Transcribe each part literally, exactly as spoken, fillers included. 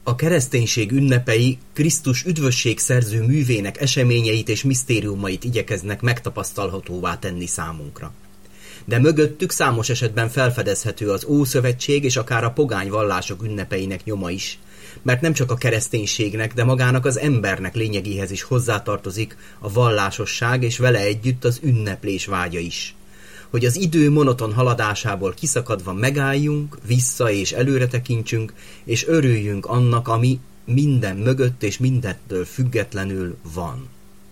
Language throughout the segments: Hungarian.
A kereszténység ünnepei Krisztus üdvösségszerző művének eseményeit és misztériumait igyekeznek megtapasztalhatóvá tenni számunkra. De mögöttük számos esetben felfedezhető az Ószövetség és akár a pogány vallások ünnepeinek nyoma is, mert nem csak a kereszténységnek, de magának az embernek lényegéhez is hozzátartozik a vallásosság és vele együtt az ünneplés vágya is. Hogy az idő monoton haladásából kiszakadva megálljunk, vissza és előre tekintsünk, és örüljünk annak, ami minden mögött és mindettől függetlenül van.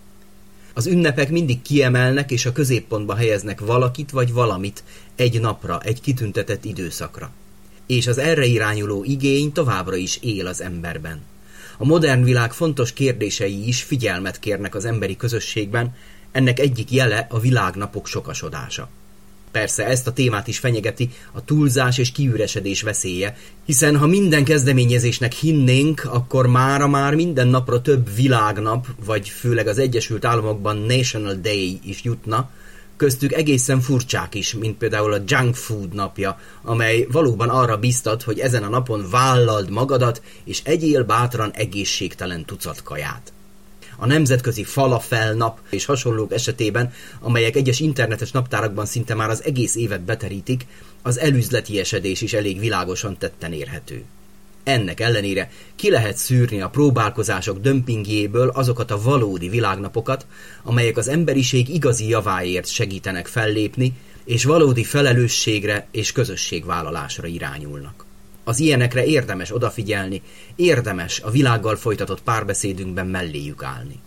Az ünnepek mindig kiemelnek és a középpontba helyeznek valakit vagy valamit egy napra, egy kitüntetett időszakra. És az erre irányuló igény továbbra is él az emberben. A modern világ fontos kérdései is figyelmet kérnek az emberi közösségben, ennek egyik jele a világnapok sokasodása. Persze ezt a témát is fenyegeti a túlzás és kiüresedés veszélye, hiszen ha minden kezdeményezésnek hinnénk, akkor mára már minden napra több világnap, vagy főleg az Egyesült Államokban National Day is jutna, köztük egészen furcsák is, mint például a Junk Food napja, amely valóban arra biztat, hogy ezen a napon vállald magadat, és egyél bátran egészségtelen tucat kaját. A nemzetközi falafel nap és hasonlók esetében, amelyek egyes internetes naptárakban szinte már az egész évet beterítik, az elüzletiesedés is elég világosan tetten érhető. Ennek ellenére ki lehet szűrni a próbálkozások dömpingjéből azokat a valódi világnapokat, amelyek az emberiség igazi javáért segítenek fellépni, és valódi felelősségre és közösségvállalásra irányulnak. Az ilyenekre érdemes odafigyelni, érdemes a világgal folytatott párbeszédünkben melléjük állni.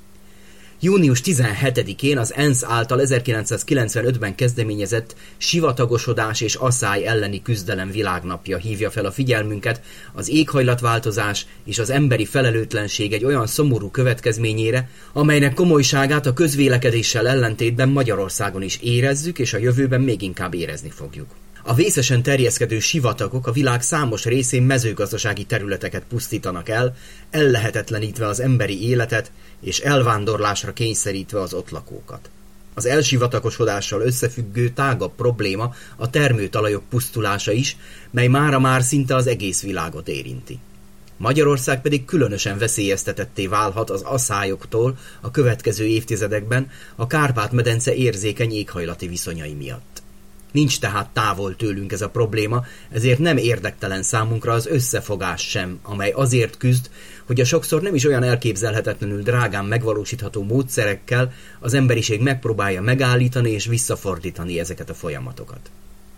június tizenhetedikén az ENSZ által ezerkilencszázkilencvenötben kezdeményezett sivatagosodás és aszály elleni küzdelem világnapja hívja fel a figyelmünket az éghajlatváltozás és az emberi felelőtlenség egy olyan szomorú következményére, amelynek komolyságát a közvélekedéssel ellentétben Magyarországon is érezzük, és a jövőben még inkább érezni fogjuk. A vészesen terjeszkedő sivatagok a világ számos részén mezőgazdasági területeket pusztítanak el, ellehetetlenítve az emberi életet és elvándorlásra kényszerítve az ott lakókat. Az elsivatagosodással összefüggő tágabb probléma a termőtalajok pusztulása is, mely mára már szinte az egész világot érinti. Magyarország pedig különösen veszélyeztetetté válhat az aszályoktól a következő évtizedekben a Kárpát-medence érzékeny éghajlati viszonyai miatt. Nincs tehát távol tőlünk ez a probléma, ezért nem érdektelen számunkra az összefogás sem, amely azért küzd, hogy a sokszor nem is olyan elképzelhetetlenül drágán megvalósítható módszerekkel az emberiség megpróbálja megállítani és visszafordítani ezeket a folyamatokat.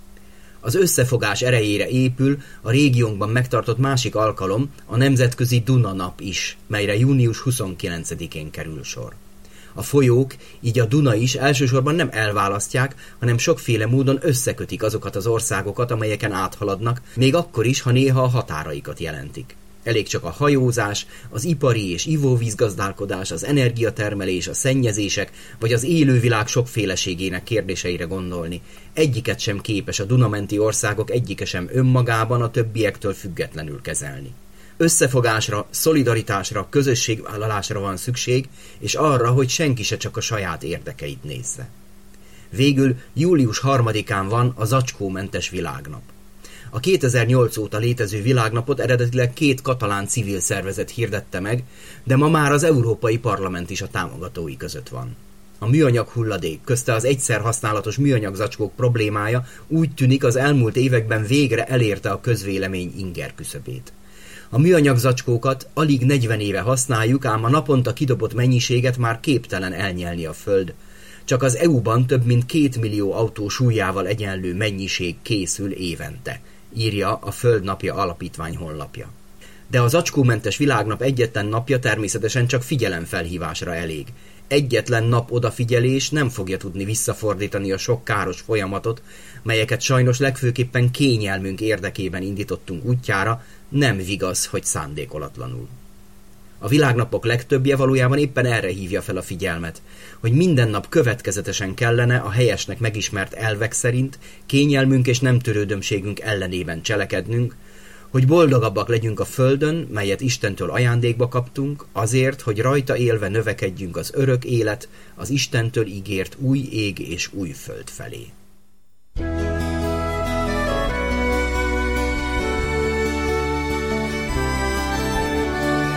Az összefogás erejére épül a régiónkban megtartott másik alkalom, a Nemzetközi Duna nap is, melyre június huszonkilencedikén kerül sor. A folyók, így a Duna is elsősorban nem elválasztják, hanem sokféle módon összekötik azokat az országokat, amelyeken áthaladnak, még akkor is, ha néha a határaikat jelentik. Elég csak a hajózás, az ipari és ivóvízgazdálkodás, az energiatermelés, a szennyezések, vagy az élővilág sokféleségének kérdéseire gondolni. Egyiket sem képes a Dunamenti országok egyike sem önmagában a többiektől függetlenül kezelni. Összefogásra, szolidaritásra, közösségvállalásra van szükség, és arra, hogy senki se csak a saját érdekeit nézze. Végül július harmadikán van a zacskómentes világnap. A kétezer-nyolc óta létező világnapot eredetileg két katalán civil szervezet hirdette meg, de ma már az Európai Parlament is a támogatói között van. A műanyag hulladék, közte az egyszer használatos műanyag zacskók problémája úgy tűnik az elmúlt években végre elérte a közvélemény inger küszöbét. A műanyag zacskókat alig negyven éve használjuk, ám a naponta kidobott mennyiséget már képtelen elnyelni a föld. Csak az é u-ban több mint két millió autó súlyával egyenlő mennyiség készül évente, írja a Földnapja Alapítvány honlapja. De a zacskómentes világnap egyetlen napja természetesen csak figyelemfelhívásra elég. Egyetlen nap odafigyelés nem fogja tudni visszafordítani a sok káros folyamatot, melyeket sajnos legfőképpen kényelmünk érdekében indítottunk útjára, nem vigaz, hogy szándékolatlanul. A világnapok legtöbbje valójában éppen erre hívja fel a figyelmet, hogy minden nap következetesen kellene a helyesnek megismert elvek szerint kényelmünk és nem törődömségünk ellenében cselekednünk, hogy boldogabbak legyünk a földön, melyet Istentől ajándékba kaptunk, azért, hogy rajta élve növekedjünk az örök élet, az Istentől ígért új ég és új föld felé.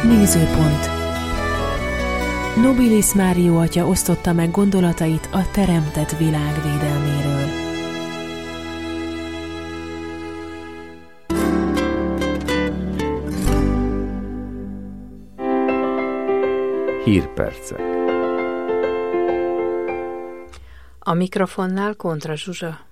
Nézőpont. Nobilis Mário atya osztotta meg gondolatait a teremtett világ védelméről. Hírpercek. A mikrofonnál Kontra Zsuzsa.